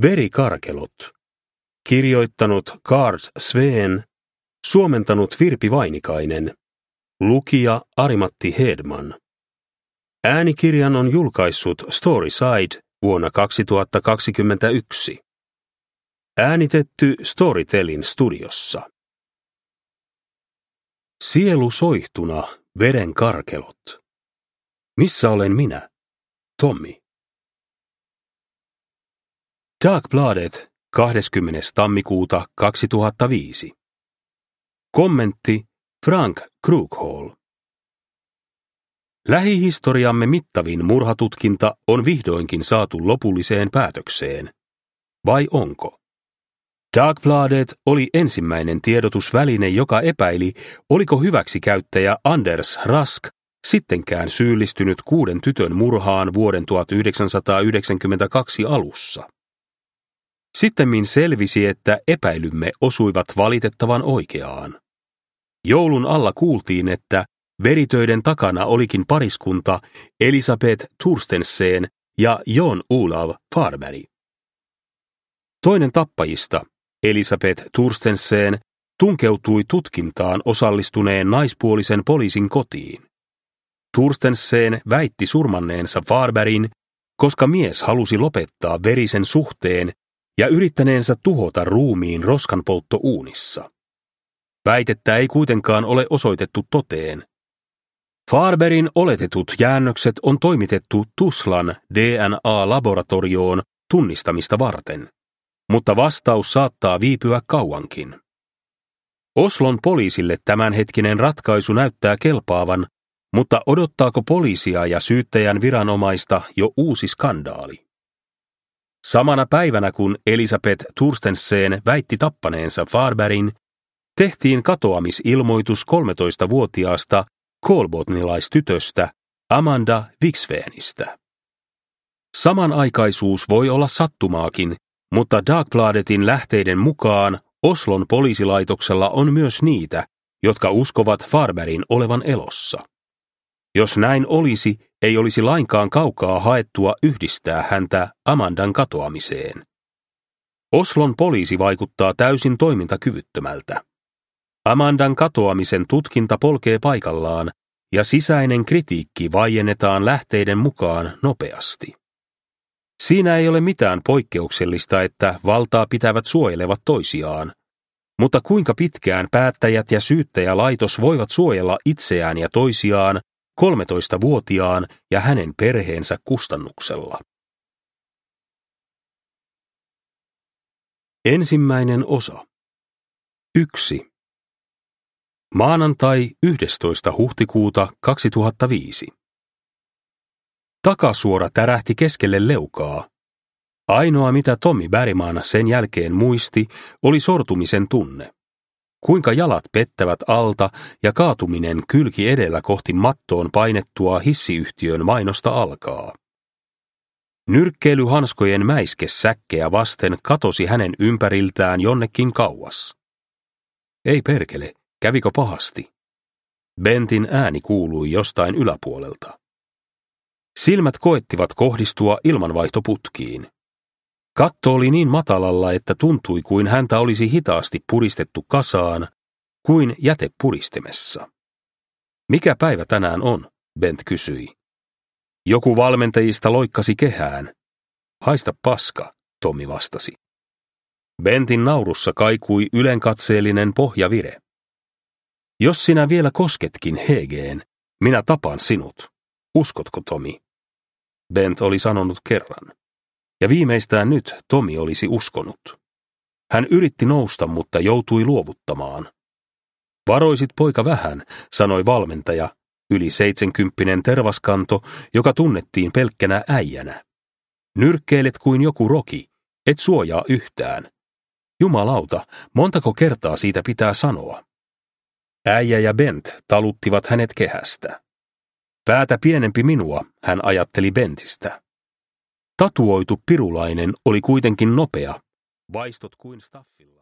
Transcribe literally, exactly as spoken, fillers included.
Verikarkelot. Kirjoittanut Karl Sveen, suomentanut Virpi Vainikainen, lukija Ari-Matti Hedman. Äänikirjan on julkaissut Storyside vuonna kaksituhattakaksikymmentäyksi. Äänitetty Storytelin studiossa. Sielu soihtuna, veren karkelot. Missä olen minä? Tommi. Dagbladet, kahdeskymmenes tammikuuta kaksituhattaviisi. Kommentti Frank Krughall. Lähihistoriamme mittavin murhatutkinta on vihdoinkin saatu lopulliseen päätökseen. Vai onko? Dagbladet oli ensimmäinen tiedotusväline, joka epäili, oliko hyväksikäyttäjä Anders Rask sittenkään syyllistynyt kuuden tytön murhaan vuoden tuhatyhdeksänsataayhdeksänkymmentäkaksi alussa. Sittemmin selvisi, että epäilymme osuivat valitettavan oikeaan. Joulun alla kuultiin, että veritöiden takana olikin pariskunta Elisabeth Thorstensen ja Jon Olav Farberg. Toinen tappajista, Elisabeth Thorstensen, tunkeutui tutkintaan osallistuneen naispuolisen poliisin kotiin. Thorstensen väitti surmanneensa Farbergin, koska mies halusi lopettaa verisen suhteen ja yrittäneensä tuhota ruumiin roskanpolttouunissa. Väitettä ei kuitenkaan ole osoitettu toteen. Farbergin oletetut jäännökset on toimitettu Tuzlan D N A-laboratorioon tunnistamista varten, mutta vastaus saattaa viipyä kauankin. Oslon poliisille tämänhetkinen ratkaisu näyttää kelpaavan, mutta odottaako poliisia ja syyttäjän viranomaista jo uusi skandaali? Samana päivänä kun Elisabeth Thorstensen väitti tappaneensa Farbergin, tehtiin katoamisilmoitus kolmetoistavuotiaasta kolbotnilaistytöstä Amanda Wiksvenistä. Samanaikaisuus voi olla sattumaakin, mutta Dagbladetin lähteiden mukaan Oslon poliisilaitoksella on myös niitä, jotka uskovat Farbergin olevan elossa. Jos näin olisi, ei olisi lainkaan kaukaa haettua yhdistää häntä Amandan katoamiseen. Oslon poliisi vaikuttaa täysin toimintakyvyttömältä. Amandan katoamisen tutkinta polkee paikallaan ja sisäinen kritiikki vaiennetaan lähteiden mukaan nopeasti. Siinä ei ole mitään poikkeuksellista, että valtaa pitävät suojelevat toisiaan, mutta kuinka pitkään päättäjät ja syyttäjälaitos voivat suojella itseään ja toisiaan kolmetoistavuotiaan ja hänen perheensä kustannuksella? Ensimmäinen osa. Yksi. Maanantai yhdestoista huhtikuuta kaksituhattaviisi. Takasuora tärähti keskelle leukaa. Ainoa mitä Tommy Bergman sen jälkeen muisti, oli sortumisen tunne. Kuinka jalat pettävät alta ja kaatuminen kylki edellä kohti mattoon painettua hissiyhtiön mainosta alkaa. Nyrkkeilyhanskojen mäiske säkkeä vasten katosi hänen ympäriltään jonnekin kauas. Ei perkele, kävikö pahasti? Bentin ääni kuului jostain yläpuolelta. Silmät koettivat kohdistua ilmanvaihtoputkiin. Katto oli niin matalalla, että tuntui kuin häntä olisi hitaasti puristettu kasaan, kuin jätepuristimessa. Mikä päivä tänään on, Bent kysyi. Joku valmentajista loikkasi kehään. Haista paska, Tommy vastasi. Bentin naurussa kaikui ylenkatseellinen pohjavire. Jos sinä vielä kosketkin Hegeen, minä tapan sinut. Uskotko, Tommy? Bent oli sanonut kerran. Ja viimeistään nyt Tommy olisi uskonut. Hän yritti nousta, mutta joutui luovuttamaan. Varoisit poika vähän, sanoi valmentaja, yli seitsemänkymppinen tervaskanto, joka tunnettiin pelkkänä äijänä. Nyrkkeilet kuin joku roki, et suojaa yhtään. Jumalauta, montako kertaa siitä pitää sanoa. Äijä ja Bent taluttivat hänet kehästä. Päätä pienempi minua, hän ajatteli Bentistä. Tatuoitu pirulainen oli kuitenkin nopea, vaistot kuin staffilla.